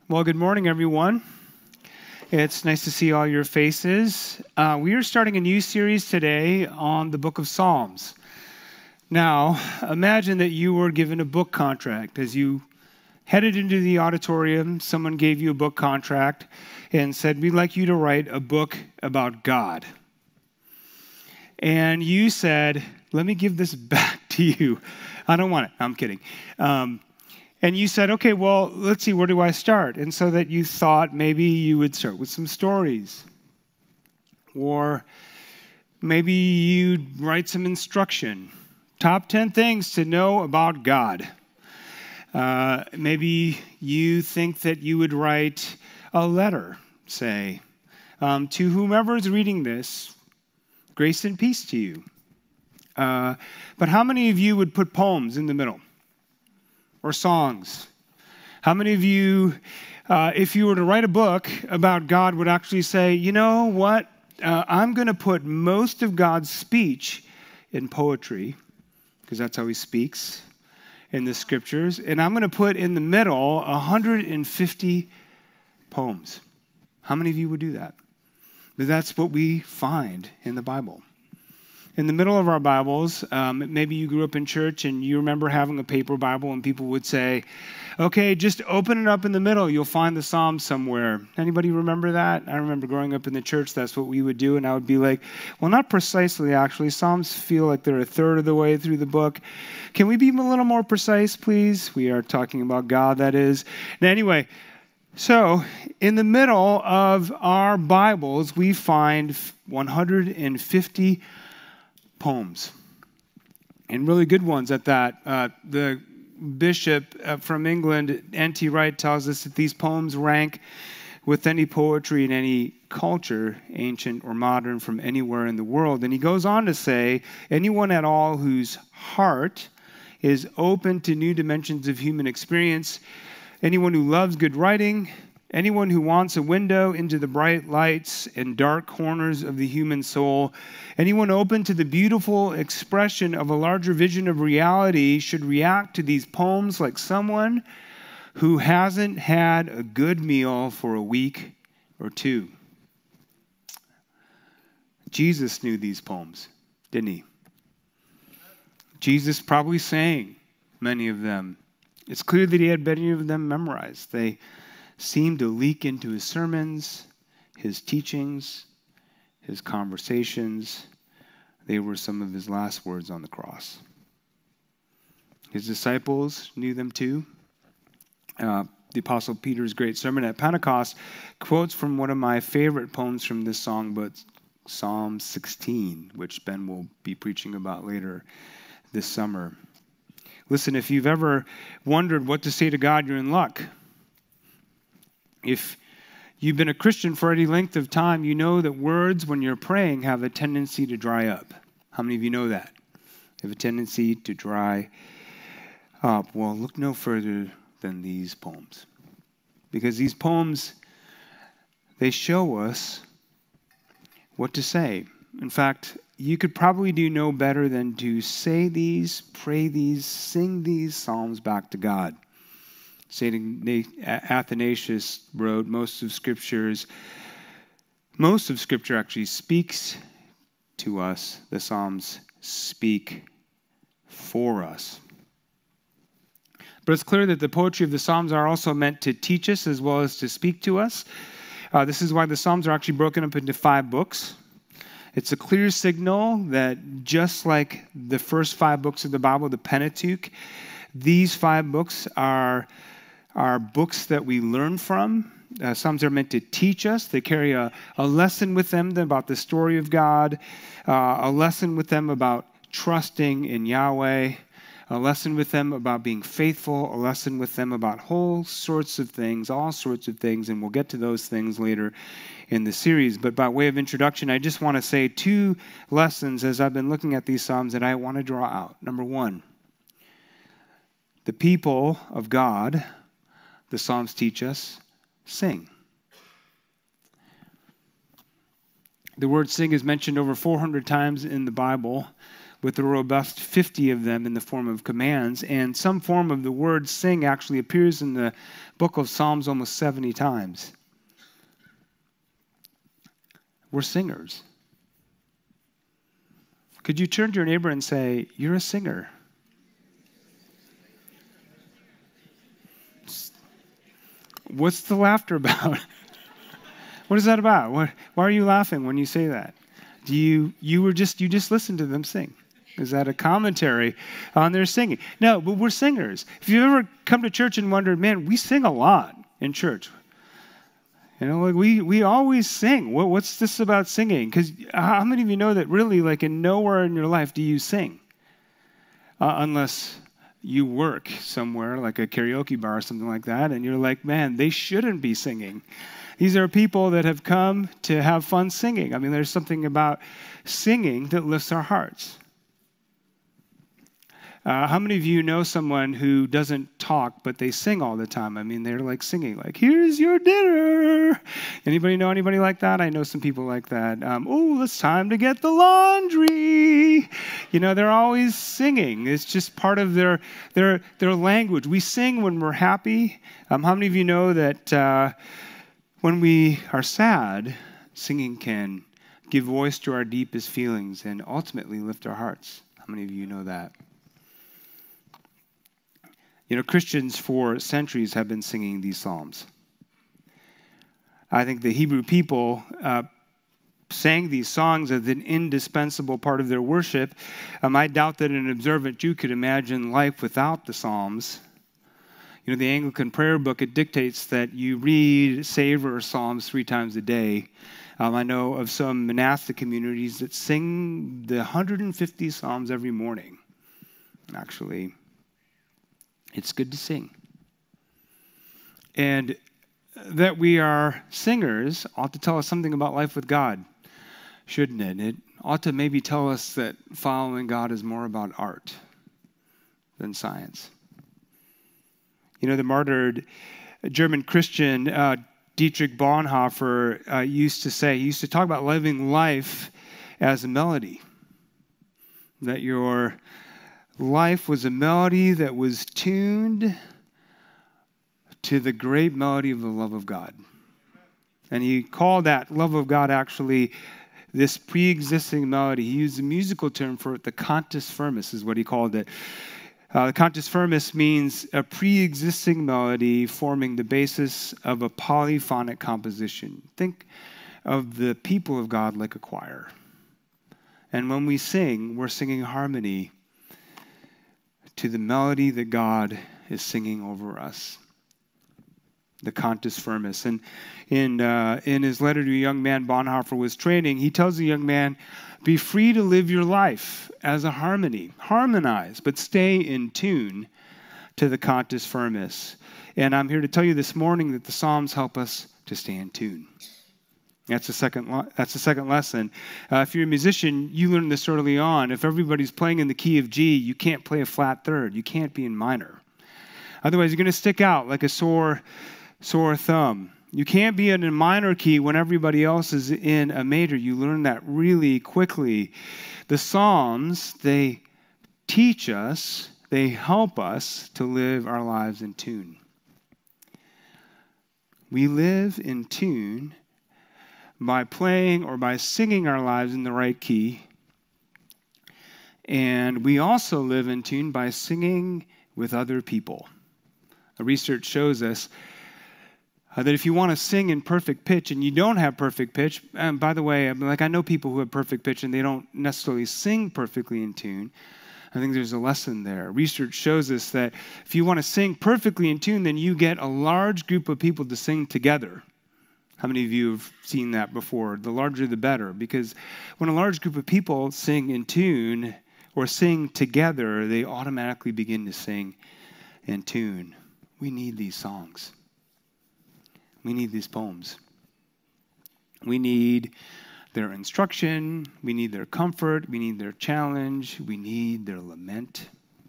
Well, good morning, everyone. It's nice to see all your faces. We are starting a new series today on the book of Psalms. Now, imagine that you were given a book contract. As you headed into the auditorium, someone gave you a book contract and said, "We'd like you to write a book about God." And you said, "Let me give this back to you. I don't want it." I'm kidding. And you said, "Okay, well, let's see, where do I start?" And so that you thought maybe you would start with some stories. Or maybe you'd write some instruction. Top 10 things to know about God. Maybe you think that you would write a letter, say, to whomever is reading this, grace and peace to you. But how many of you would put poems in the middle? Or songs? How many of you, if you were to write a book about God, would actually say, "You know what? I'm going to put most of God's speech in poetry, because that's how he speaks in the scriptures, and I'm going to put in the middle 150 poems." How many of you would do that? But that's what we find in the Bible. In the middle of our Bibles, maybe you grew up in church and you remember having a paper Bible and people would say, "Okay, just open it up in the middle. You'll find the Psalms somewhere." Anybody remember that? I remember growing up in the church, that's what we would do. And I would be like, well, not precisely, actually. Psalms feel like they're a third of the way through the book. Can we be a little more precise, please? We are talking about God, that is. Now, anyway, so in the middle of our Bibles, we find 150 poems, and really good ones at that. The bishop from England, N.T. Wright, tells us that these poems rank with any poetry in any culture, ancient or modern, from anywhere in the world. And he goes on to say, anyone at all whose heart is open to new dimensions of human experience, anyone who loves good writing, anyone who wants a window into the bright lights and dark corners of the human soul, anyone open to the beautiful expression of a larger vision of reality should react to these poems like someone who hasn't had a good meal for a week or two. Jesus knew these poems, didn't he? Jesus probably sang many of them. It's clear that he had many of them memorized. They seemed to leak into his sermons, his teachings, his conversations. They were some of his last words on the cross. His disciples knew them too. The Apostle Peter's great sermon at Pentecost quotes from one of my favorite poems from this songbook, Psalm 16, which Ben will be preaching about later this summer. Listen, if you've ever wondered what to say to God, you're in luck. If you've been a Christian for any length of time, you know that words, when you're praying, have a tendency to dry up. How many of you know that? They have a tendency to dry up. Well, look no further than these poems. Because these poems, they show us what to say. In fact, you could probably do no better than to say these, pray these, sing these psalms back to God. St. Athanasius wrote, most of Scripture actually speaks to us. The Psalms speak for us. But it's clear that the poetry of the Psalms are also meant to teach us as well as to speak to us. This is why the Psalms are actually broken up into 5 books. It's a clear signal that just like the first 5 books of the Bible, the Pentateuch, these 5 books are books that we learn from. Psalms are meant to teach us. They carry a lesson with them about the story of God, a lesson with them about trusting in Yahweh, a lesson with them about being faithful, a lesson with them about all sorts of things, and we'll get to those things later in the series. But by way of introduction, I just want to say 2 lessons as I've been looking at these Psalms that I want to draw out. Number 1, the people of God, the Psalms teach us, sing. The word sing is mentioned over 400 times in the Bible. with a robust 50 of them in the form of commands, and some form of the word sing actually appears in the book of Psalms almost 70 times. We're singers. Could you turn to your neighbor and say, you're a singer? What's the laughter about? What is that about? Why are you laughing when you say that? You just listened to them sing? Is that a commentary on their singing? No, but we're singers. If you've ever come to church and wondered, man, we sing a lot in church. You know, like we always sing. What's this about singing? Because how many of you know that really, like, in nowhere in your life do you sing? Unless you work somewhere, like a karaoke bar or something like that, and you're like, man, they shouldn't be singing. These are people that have come to have fun singing. I mean, there's something about singing that lifts our hearts. How many of you know someone who doesn't talk, but they sing all the time? I mean, they're like singing, like, here's your dinner. Anybody know anybody like that? I know some people like that. Oh, it's time to get the laundry. You know, they're always singing. It's just part of their language. We sing when we're happy. How many of you know that when we are sad, singing can give voice to our deepest feelings and ultimately lift our hearts? How many of you know that? You know, Christians for centuries have been singing these psalms. I think the Hebrew people sang these songs as an indispensable part of their worship. I doubt that an observant Jew could imagine life without the psalms. You know, the Anglican prayer book, it dictates that you read, savor psalms 3 times a day. I know of some monastic communities that sing the 150 psalms every morning. Actually, it's good to sing. And that we are singers ought to tell us something about life with God, shouldn't it? It ought to maybe tell us that following God is more about art than science. You know, the martyred German Christian Dietrich Bonhoeffer used to talk about living life as a melody, that your life was a melody that was tuned to the great melody of the love of God. And he called that love of God actually this pre-existing melody. He used a musical term for it, the cantus firmus is what he called it. The cantus firmus means a pre-existing melody forming the basis of a polyphonic composition. Think of the people of God like a choir. And when we sing, we're singing harmony to the melody that God is singing over us, the cantus firmus. And in his letter to a young man Bonhoeffer was training, he tells the young man, be free to live your life as a harmony. Harmonize, but stay in tune to the cantus firmus. And I'm here to tell you this morning that the Psalms help us to stay in tune. That's the second lesson. If you're a musician, you learn this early on. If everybody's playing in the key of G, you can't play a flat third. You can't be in minor. Otherwise, you're going to stick out like a sore thumb. You can't be in a minor key when everybody else is in a major. You learn that really quickly. The Psalms, they teach us, they help us to live our lives in tune. We live in tune by playing or by singing our lives in the right key. And we also live in tune by singing with other people. Research shows us that if you want to sing in perfect pitch and you don't have perfect pitch, and by the way, I know people who have perfect pitch and they don't necessarily sing perfectly in tune. I think there's a lesson there. Research shows us that if you want to sing perfectly in tune, then you get a large group of people to sing together. How many of you have seen that before? The larger the better, because when a large group of people sing in tune or sing together, they automatically begin to sing in tune. We need these songs. We need these poems. We need their instruction. We need their comfort. We need their challenge. We need their lament.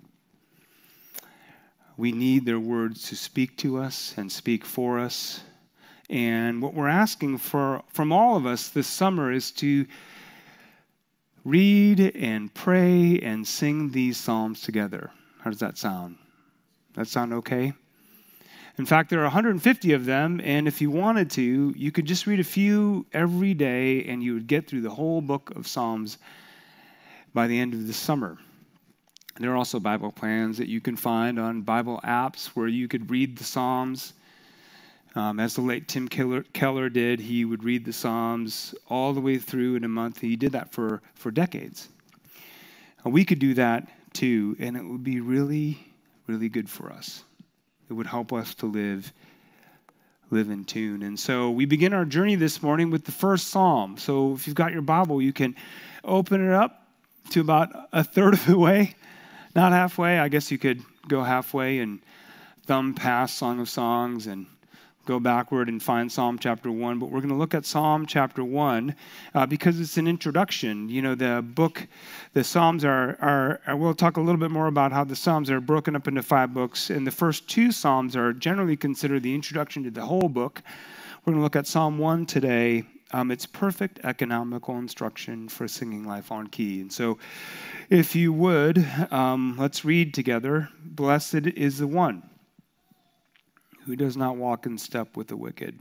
We need their words to speak to us and speak for us. And what we're asking for from all of us this summer is to read and pray and sing these psalms together. How does that sound? That sound okay? In fact, there are 150 of them, and if you wanted to, you could just read a few every day, and you would get through the whole book of Psalms by the end of the summer. There are also Bible plans that you can find on Bible apps where you could read the Psalms. As the late Tim Keller did, he would read the Psalms all the way through in a month. He did that for decades. We could do that too, and it would be really, really good for us. It would help us to live in tune. And so we begin our journey this morning with the first Psalm. So if you've got your Bible, you can open it up to about a third of the way. Not halfway. I guess you could go halfway and thumb past Song of Songs and go backward and find Psalm chapter 1. But we're going to look at Psalm chapter 1 because it's an introduction. You know, the Psalms we'll talk a little bit more about how the Psalms are broken up into 5 books. And the first 2 Psalms are generally considered the introduction to the whole book. We're going to look at Psalm 1 today. It's perfect economical instruction for singing life on key. And so if you would, let's read together. Blessed is the one who does not walk in step with the wicked,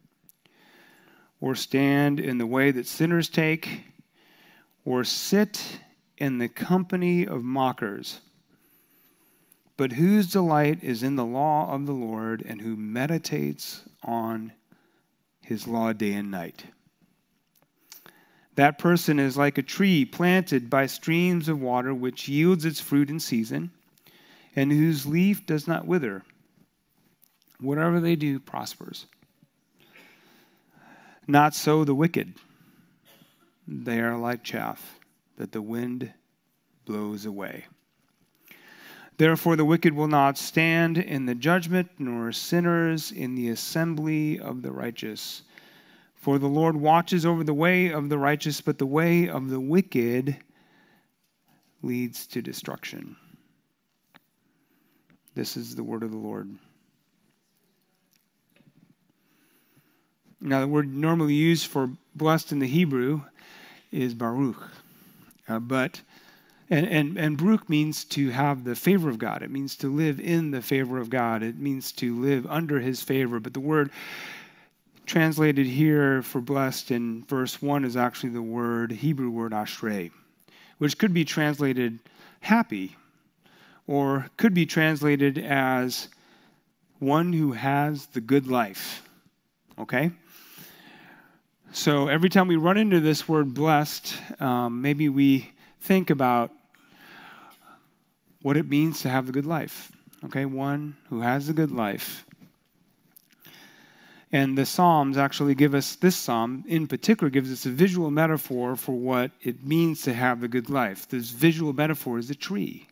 or stand in the way that sinners take, or sit in the company of mockers, but whose delight is in the law of the Lord, and who meditates on his law day and night. That person is like a tree planted by streams of water, which yields its fruit in season, and whose leaf does not wither. Whatever they do prospers. Not so the wicked. They are like chaff that the wind blows away. Therefore the wicked will not stand in the judgment, nor sinners in the assembly of the righteous. For the Lord watches over the way of the righteous, but the way of the wicked leads to destruction. This is the word of the Lord. Now, the word normally used for blessed in the Hebrew is Baruch. Baruch means to have the favor of God. It means to live in the favor of God. It means to live under his favor. But the word translated here for blessed in verse 1 is actually the Hebrew word ashrei, which could be translated happy, or could be translated as one who has the good life. Okay? So every time we run into this word blessed, maybe we think about what it means to have the good life. Okay, one who has the good life. And the Psalms actually give us, this Psalm in particular gives us a visual metaphor for what it means to have the good life. This visual metaphor is a tree.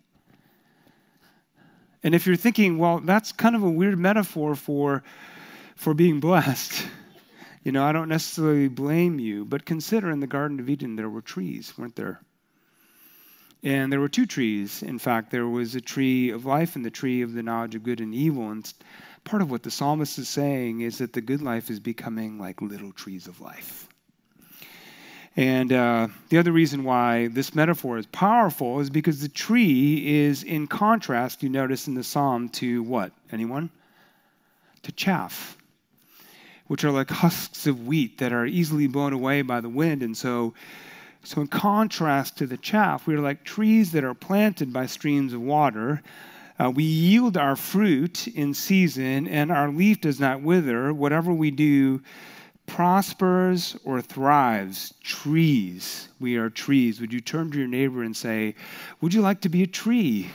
And if you're thinking, well, that's kind of a weird metaphor for being blessed, you know, I don't necessarily blame you, but consider in the Garden of Eden there were trees, weren't there? And there were 2 trees. In fact, there was a tree of life and the tree of the knowledge of good and evil. And part of what the psalmist is saying is that the good life is becoming like little trees of life. And the other reason why this metaphor is powerful is because the tree is in contrast, you notice in the psalm, to what? Anyone? To chaff, which are like husks of wheat that are easily blown away by the wind. And so in contrast to the chaff, we are like trees that are planted by streams of water. We yield our fruit in season, and our leaf does not wither. Whatever we do prospers or thrives. Trees. We are trees. Would you turn to your neighbor and say, would you like to be a tree?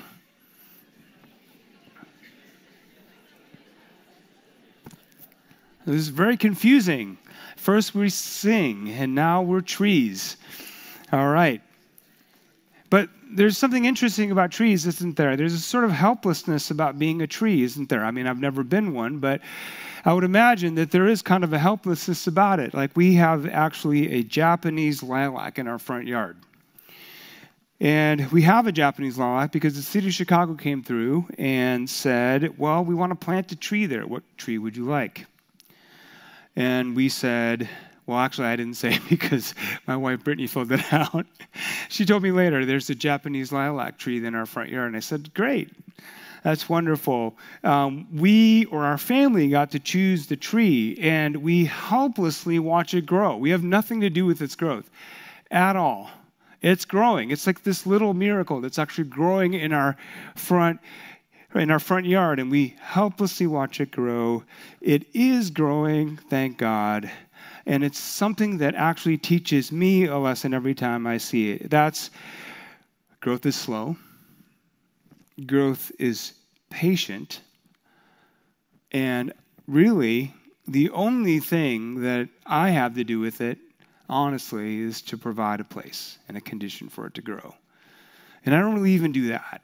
This is very confusing. First we sing, and now we're trees. All right. But there's something interesting about trees, isn't there? There's a sort of helplessness about being a tree, isn't there? I mean, I've never been one, but I would imagine that there is kind of a helplessness about it. Like we have actually a Japanese lilac in our front yard. And we have a Japanese lilac because the city of Chicago came through and said, well, we want to plant a tree there. What tree would you like? And we said, Well, actually, I didn't say because my wife, Brittany, filled it out. She told me later, there's a Japanese lilac tree in our front yard. And I said, great. That's wonderful. We or our family got to choose the tree, and we helplessly watch it grow. We have nothing to do with its growth at all. It's growing. It's like this little miracle that's actually growing in our front yard, and we helplessly watch it grow. It is growing, thank God. And it's something that actually teaches me a lesson every time I see it. Growth is slow. Growth is patient. And really, the only thing that I have to do with it, honestly, is to provide a place and a condition for it to grow. And I don't really even do that.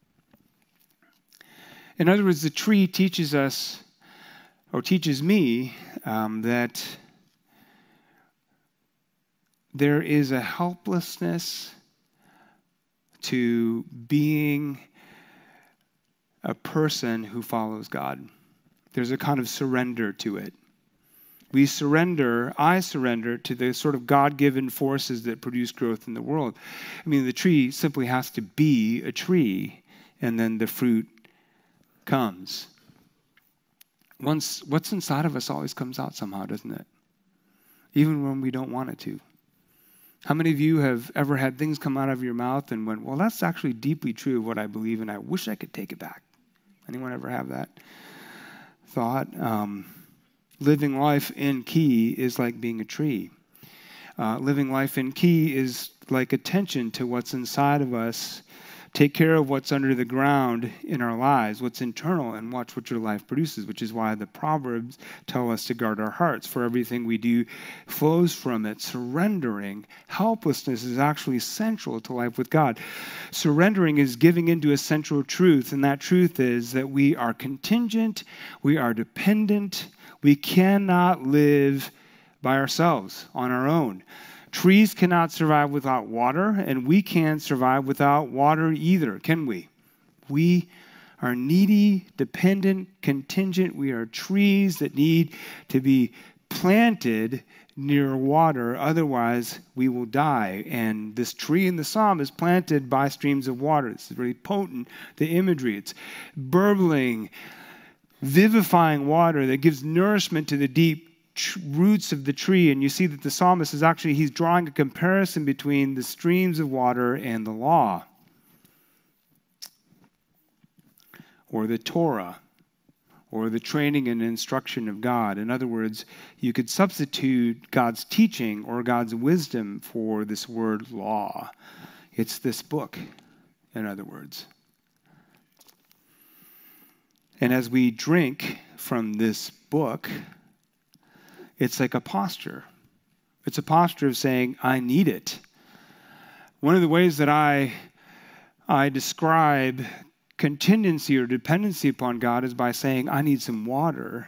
In other words, the tree teaches us, or teaches me, that there is a helplessness to being a person who follows God. There's a kind of surrender to it. I surrender to the sort of God-given forces that produce growth in the world. I mean, the tree simply has to be a tree, and then the fruit comes. What's inside of us always comes out somehow, doesn't it? Even when we don't want it to. How many of you have ever had things come out of your mouth and went, well, that's actually deeply true of what I believe, and I wish I could take it back? Anyone ever have that thought? Living life in key is like being a tree. Living life in key is like attention to what's inside of us. Take care of what's under the ground in our lives, what's internal, and watch what your life produces, which is why the Proverbs tell us to guard our hearts, for everything we do flows from it. Surrendering, helplessness is actually central to life with God. Surrendering is giving into a central truth, and that truth is that we are contingent, we are dependent, we cannot live by ourselves, on our own. Trees cannot survive without water, and we can't survive without water either, can we? We are needy, dependent, contingent. We are trees that need to be planted near water, otherwise we will die. And this tree in the psalm is planted by streams of water. This is really potent, the imagery. It's burbling, vivifying water that gives nourishment to the deep roots of the tree. And you see that the psalmist he's drawing a comparison between the streams of water and the law, or the Torah, or the training and instruction of God. In other words, you could substitute God's teaching or God's wisdom for this word law. It's this book, in other words. And as we drink from this book, it's like a posture. It's a posture of saying, I need it. One of the ways that I describe contingency or dependency upon God is by saying, I need some water.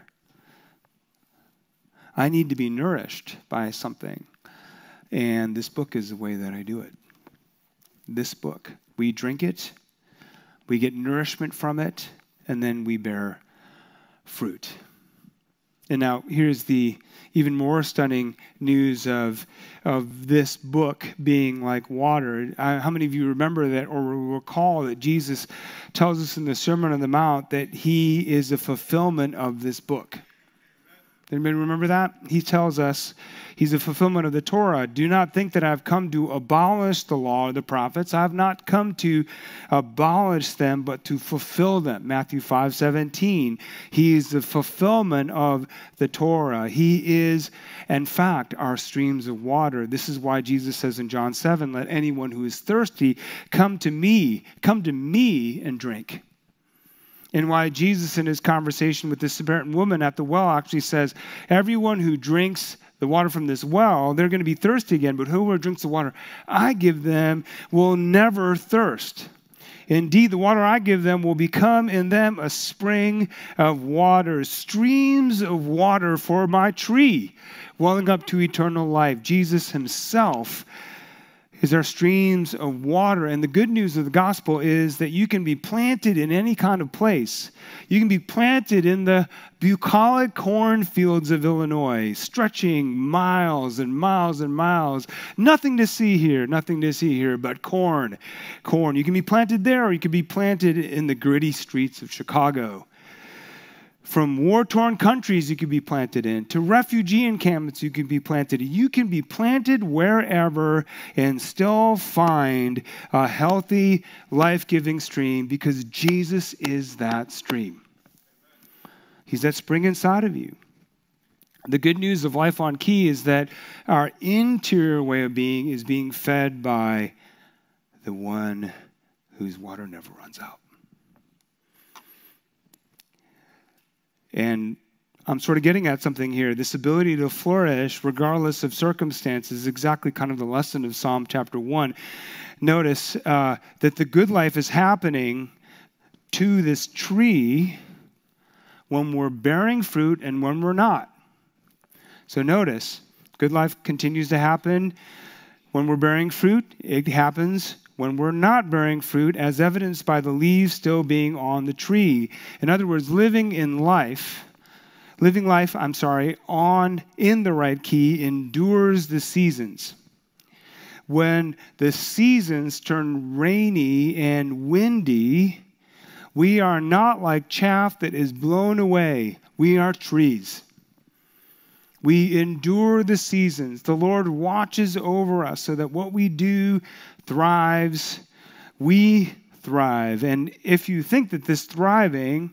I need to be nourished by something. And this book is the way that I do it. This book. We drink it, we get nourishment from it, and then we bear fruit. And now here's the even more stunning news of this book being like water. How many of you remember that or recall that Jesus tells us in the Sermon on the Mount that he is the fulfillment of this book? Anybody remember that? He tells us he's a fulfillment of the Torah. Do not think that I've come to abolish the law or the prophets. I have not come to abolish them, but to fulfill them. Matthew 5:17. He is the fulfillment of the Torah. He is, in fact, our streams of water. This is why Jesus says in John 7, let anyone who is thirsty come to me and drink. And why Jesus in his conversation with the Samaritan woman at the well actually says, everyone who drinks the water from this well, they're going to be thirsty again, but whoever drinks the water I give them will never thirst. Indeed, the water I give them will become in them a spring of water, streams of water for my tree, welling up to eternal life. Jesus himself is there are streams of water. And the good news of the gospel is that you can be planted in any kind of place. You can be planted in the bucolic cornfields of Illinois, stretching miles and miles and miles. Nothing to see here but corn. Corn. You can be planted there, or you can be planted in the gritty streets of Chicago. From war-torn countries you could be planted in, to refugee encampments you could be planted in. You can be planted wherever and still find a healthy, life-giving stream because Jesus is that stream. He's that spring inside of you. The good news of Life on Key is that our interior way of being is being fed by the one whose water never runs out. And I'm sort of getting at something here. This ability to flourish regardless of circumstances is exactly kind of the lesson of Psalm chapter 1. Notice that the good life is happening to this tree when we're bearing fruit and when we're not. So notice, good life continues to happen when we're bearing fruit. It happens when we're not bearing fruit, as evidenced by the leaves still being on the tree. In other words, living life in the right key endures the seasons. When the seasons turn rainy and windy, we are not like chaff that is blown away. We are trees. We endure the seasons. The Lord watches over us so that what we do thrives. We thrive. And if you think that this thriving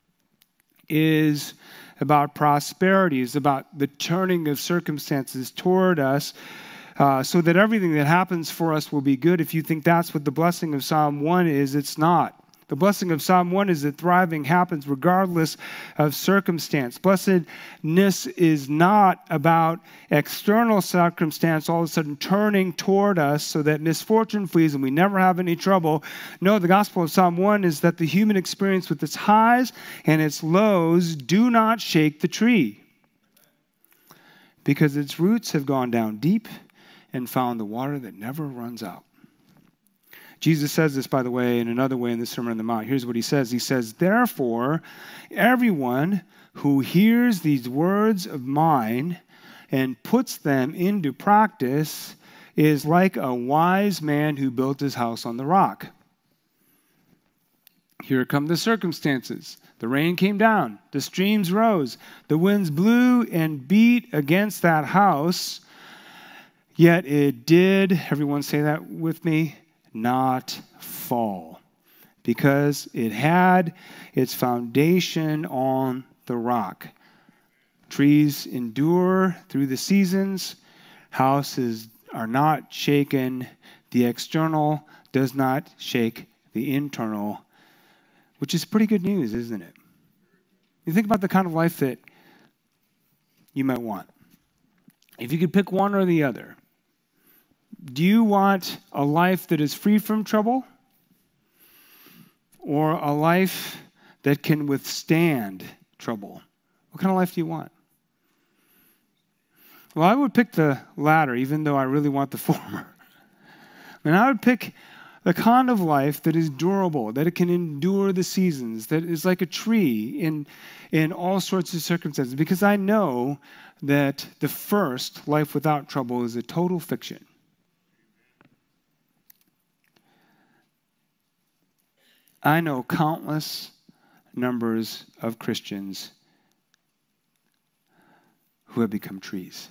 is about prosperity, is about the turning of circumstances toward us, so that everything that happens for us will be good, if you think that's what the blessing of Psalm 1 is, it's not. The blessing of Psalm 1 is that thriving happens regardless of circumstance. Blessedness is not about external circumstance all of a sudden turning toward us so that misfortune flees and we never have any trouble. No, the gospel of Psalm 1 is that the human experience with its highs and its lows do not shake the tree because its roots have gone down deep and found the water that never runs out. Jesus says this, by the way, in another way in the Sermon on the Mount. Here's what he says. He says, therefore, everyone who hears these words of mine and puts them into practice is like a wise man who built his house on the rock. Here come the circumstances. The rain came down. The streams rose. The winds blew and beat against that house. Yet it did, everyone say that with me, not fall, because it had its foundation on the rock. Trees endure through the seasons. Houses are not shaken. The external does not shake the internal, which is pretty good news, isn't it? You think about the kind of life that you might want. If you could pick one or the other, do you want a life that is free from trouble or a life that can withstand trouble? What kind of life do you want? Well, I would pick the latter, even though I really want the former. I would pick the kind of life that is durable, that it can endure the seasons, that is like a tree in all sorts of circumstances, because I know that the first, life without trouble, is a total fiction. I know countless numbers of Christians who have become trees.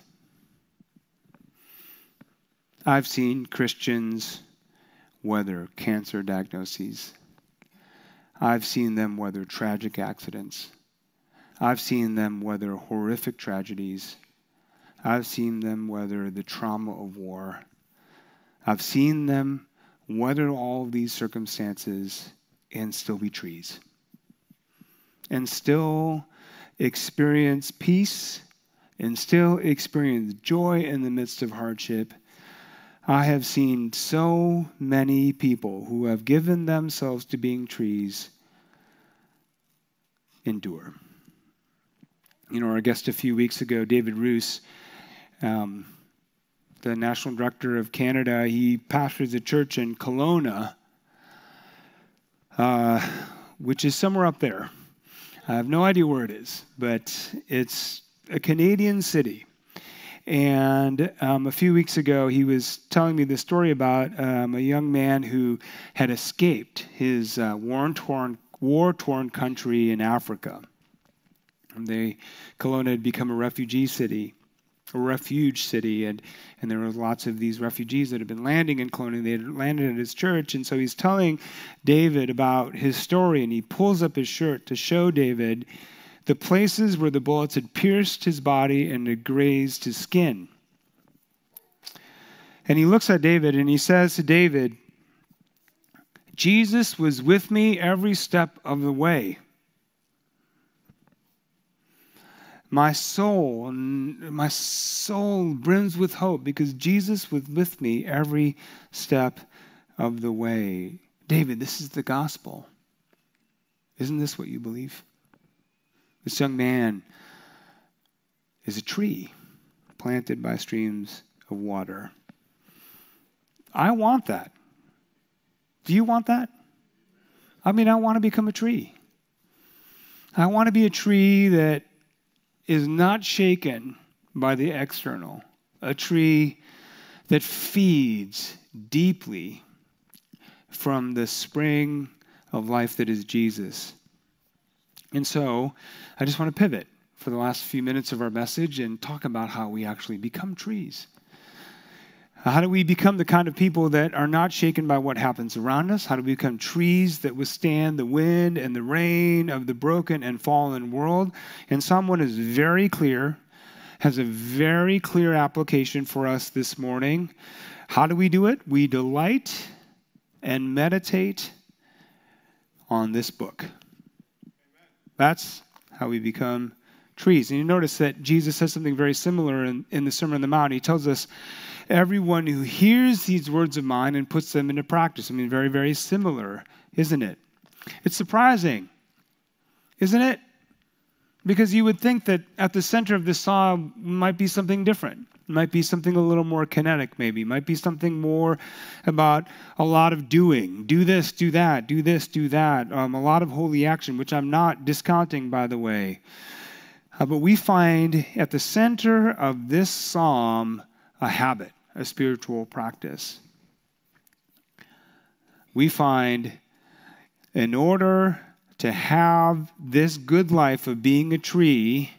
I've seen Christians weather cancer diagnoses. I've seen them weather tragic accidents. I've seen them weather horrific tragedies. I've seen them weather the trauma of war. I've seen them weather all of these circumstances and still be trees, and still experience peace, and still experience joy in the midst of hardship. I have seen so many people who have given themselves to being trees endure. You know, our guest a few weeks ago, David Roos, the national director of Canada. He pastors a church in Kelowna, which is somewhere up there. I have no idea where it is, but it's a Canadian city. And a few weeks ago, he was telling me this story about a young man who had escaped his war-torn country in Africa. And Kelowna had become a refuge city, and there were lots of these refugees that had been landing in Kelowna. They had landed at his church, and so he's telling David about his story, and he pulls up his shirt to show David the places where the bullets had pierced his body and had grazed his skin. And he looks at David and he says to David, Jesus was with me every step of the way. My soul brims with hope because Jesus was with me every step of the way. David, this is the gospel. Isn't this what you believe? This young man is a tree planted by streams of water. I want that. Do you want that? I mean, I want to become a tree. I want to be a tree that is not shaken by the external, a tree that feeds deeply from the spring of life that is Jesus. And so I just want to pivot for the last few minutes of our message and talk about how we actually become trees. How do we become the kind of people that are not shaken by what happens around us? How do we become trees that withstand the wind and the rain of the broken and fallen world? And Psalm 1 is very clear, has a very clear application for us this morning. How do we do it? We delight and meditate on this book. That's how we become trees. And you notice that Jesus says something very similar in the Sermon on the Mount. He tells us, everyone who hears these words of mine and puts them into practice. I mean, very, very similar, isn't it? It's surprising, isn't it? Because you would think that at the center of this psalm might be something different. It might be something a little more kinetic, maybe. It might be something more about a lot of doing. Do this, do that, do this, do that. A lot of holy action, which I'm not discounting, by the way. But we find at the center of this psalm a habit, a spiritual practice. We find in order to have this good life of being a tree,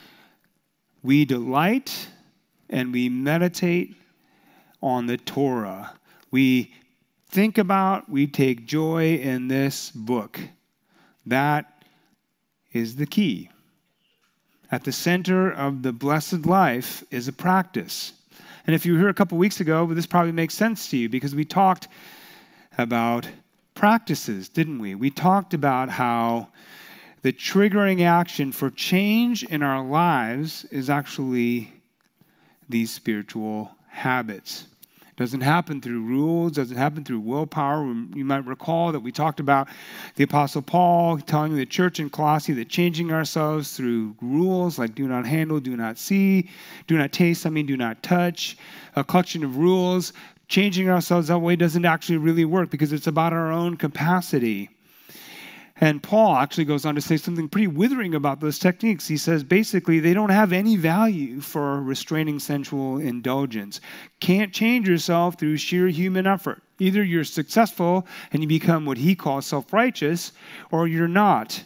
we delight and we meditate on the Torah. We think about, we take joy in this book. That is the key. At the center of the blessed life is a practice. And if you were here a couple weeks ago, this probably makes sense to you because we talked about practices, didn't we? We talked about how the triggering action for change in our lives is actually these spiritual habits. It doesn't happen through rules, doesn't happen through willpower. You might recall that we talked about the Apostle Paul telling the church in Colossae that changing ourselves through rules like do not handle, do not see, do not taste, do not touch, a collection of rules. Changing ourselves that way doesn't actually really work because it's about our own capacity. And Paul actually goes on to say something pretty withering about those techniques. He says, basically, they don't have any value for restraining sensual indulgence. Can't change yourself through sheer human effort. Either you're successful and you become what he calls self-righteous, or you're not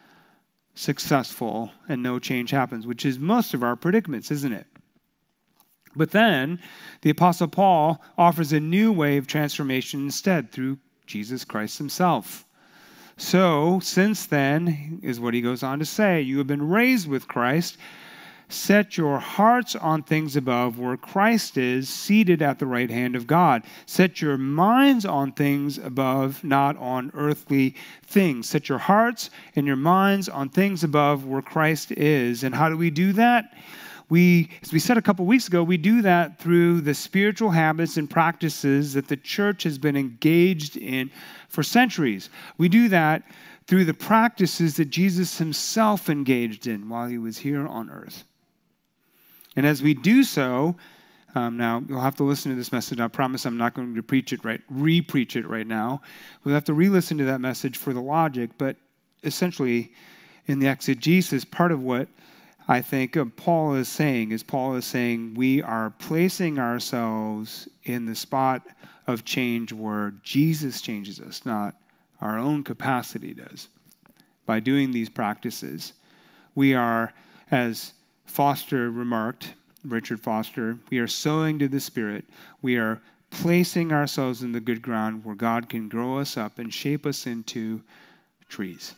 successful and no change happens, which is most of our predicaments, isn't it? But then the Apostle Paul offers a new way of transformation instead through Jesus Christ himself. So, since then, is what he goes on to say, you have been raised with Christ. Set your hearts on things above where Christ is, seated at the right hand of God. Set your minds on things above, not on earthly things. Set your hearts and your minds on things above where Christ is. And how do we do that? As we said a couple weeks ago, we do that through the spiritual habits and practices that the church has been engaged in for centuries. We do that through the practices that Jesus himself engaged in while he was here on earth. And as we do so, Now, you'll have to listen to this message. I promise I'm not going to re-preach it right now. We'll have to re-listen to that message for the logic, but essentially, in the exegesis, part of what I think Paul is saying we are placing ourselves in the spot of change where Jesus changes us, not our own capacity does. By doing these practices, we are, as Foster remarked, Richard Foster, we are sowing to the Spirit. We are placing ourselves in the good ground where God can grow us up and shape us into trees.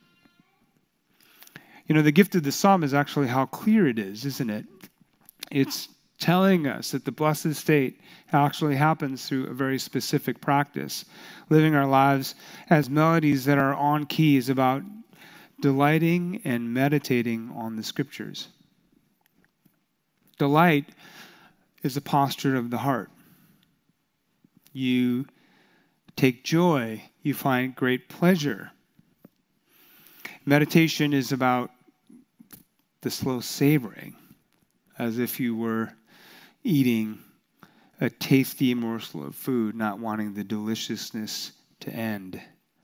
You know, the gift of the psalm is actually how clear it is, isn't it? It's telling us that the blessed state actually happens through a very specific practice. Living our lives as melodies that are on key is about delighting and meditating on the Scriptures. Delight is a posture of the heart. You take joy, you find great pleasure. Meditation is about the slow savoring, as if you were eating a tasty morsel of food, not wanting the deliciousness to end.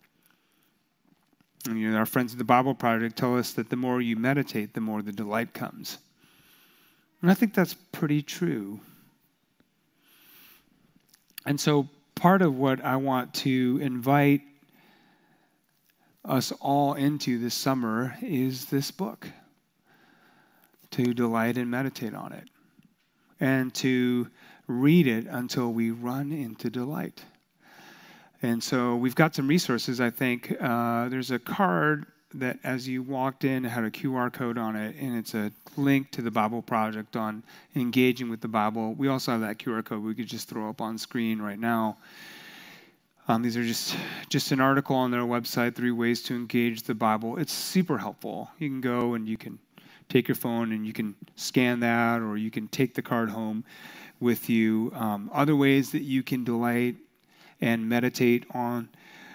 And you know, our friends at the Bible Project tell us that the more you meditate, the more the delight comes. And I think that's pretty true. And so part of what I want to invite us all into this summer is this book, to delight and meditate on it, and to read it until we run into delight. And so we've got some resources, I think. There's a card that as you walked in had a QR code on it, and it's a link to the Bible Project on engaging with the Bible. We also have that QR code we could just throw up on screen right now. These are just an article on their website, 3 ways to engage the Bible. It's super helpful. You can go and you can take your phone and you can scan that, or you can take the card home with you. Other ways that you can delight and meditate on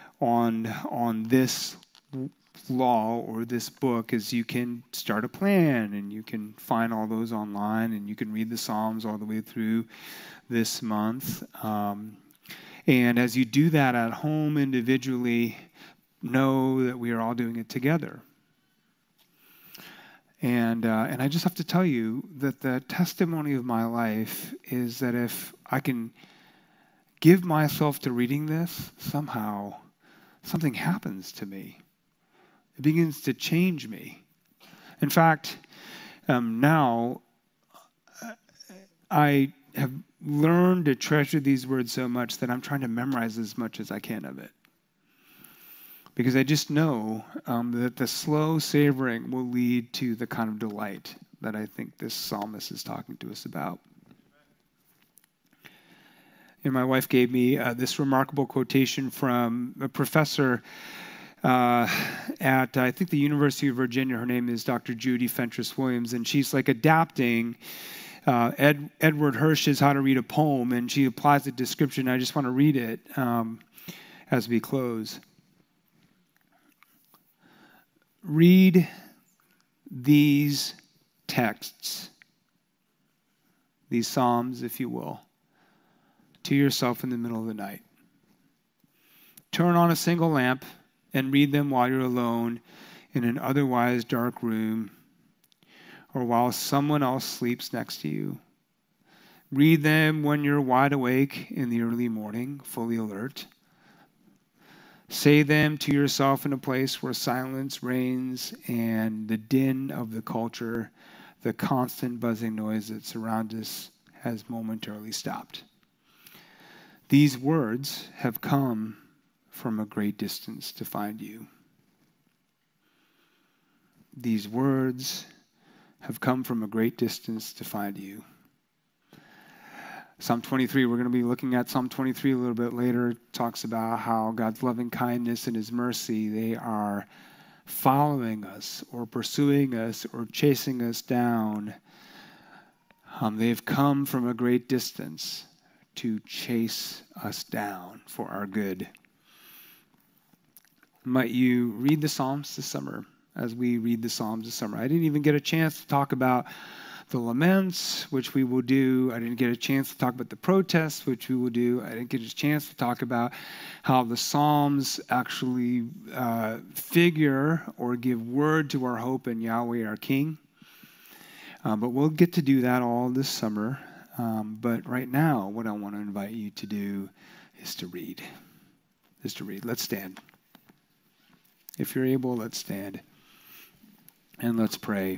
this law or this book is you can start a plan, and you can find all those online, and you can read the Psalms all the way through this month. And as you do that at home individually, know that we are all doing it together. And I just have to tell you that the testimony of my life is that if I can give myself to reading this, somehow something happens to me. It begins to change me. In fact, now I have learned to treasure these words so much that I'm trying to memorize as much as I can of it. Because I just know that the slow savoring will lead to the kind of delight that I think this psalmist is talking to us about. And my wife gave me this remarkable quotation from a professor at, I think, the University of Virginia. Her name is Dr. Judy Fentress Williams, and she's like adapting Edward Hirsch's How to Read a Poem, and she applies the description. I just want to read it as we close. Read these texts, these psalms, if you will, to yourself in the middle of the night. Turn on a single lamp and read them while you're alone in an otherwise dark room, or while someone else sleeps next to you. Read them when you're wide awake in the early morning, fully alert. Say them to yourself in a place where silence reigns and the din of the culture, the constant buzzing noise that surrounds us, has momentarily stopped. These words have come from a great distance to find you. These words have come from a great distance to find you. Psalm 23, we're going to be looking at Psalm 23 a little bit later. It talks about how God's loving kindness and his mercy, they are following us or pursuing us or chasing us down. They've come from a great distance to chase us down for our good. Might you read the Psalms this summer as we read the Psalms this summer? I didn't even get a chance to talk about the laments, which we will do. I didn't get a chance to talk about the protests, which we will do. I didn't get a chance to talk about how the Psalms actually figure or give word to our hope in Yahweh, our King. But we'll get to do that all this summer. But right now, what I want to invite you to do is to read. Let's stand. If you're able, let's stand. And let's pray.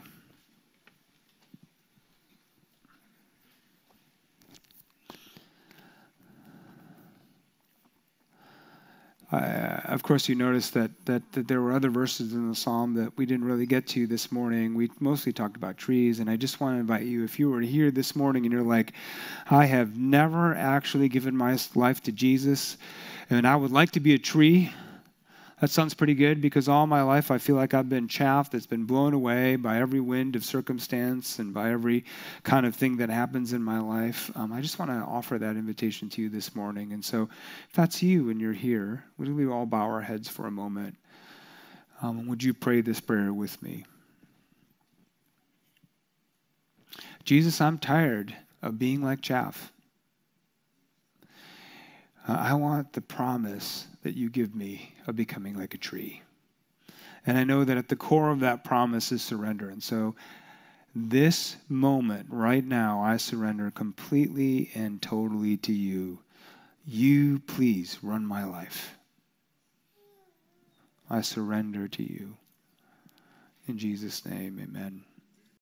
Of course, you noticed that there were other verses in the psalm that we didn't really get to this morning. We mostly talked about trees, and I just want to invite you, if you were here this morning and you're like, I have never actually given my life to Jesus, and I would like to be a tree. That sounds pretty good, because all my life I feel like I've been chaff that's been blown away by every wind of circumstance and by every kind of thing that happens in my life. I just want to offer that invitation to you this morning. And so if that's you and you're here, would we all bow our heads for a moment? Would you pray this prayer with me? Jesus, I'm tired of being like chaff. I want the promise that you give me of becoming like a tree. And I know that at the core of that promise is surrender. And so this moment right now, I surrender completely and totally to you. You please run my life. I surrender to you. In Jesus' name, amen.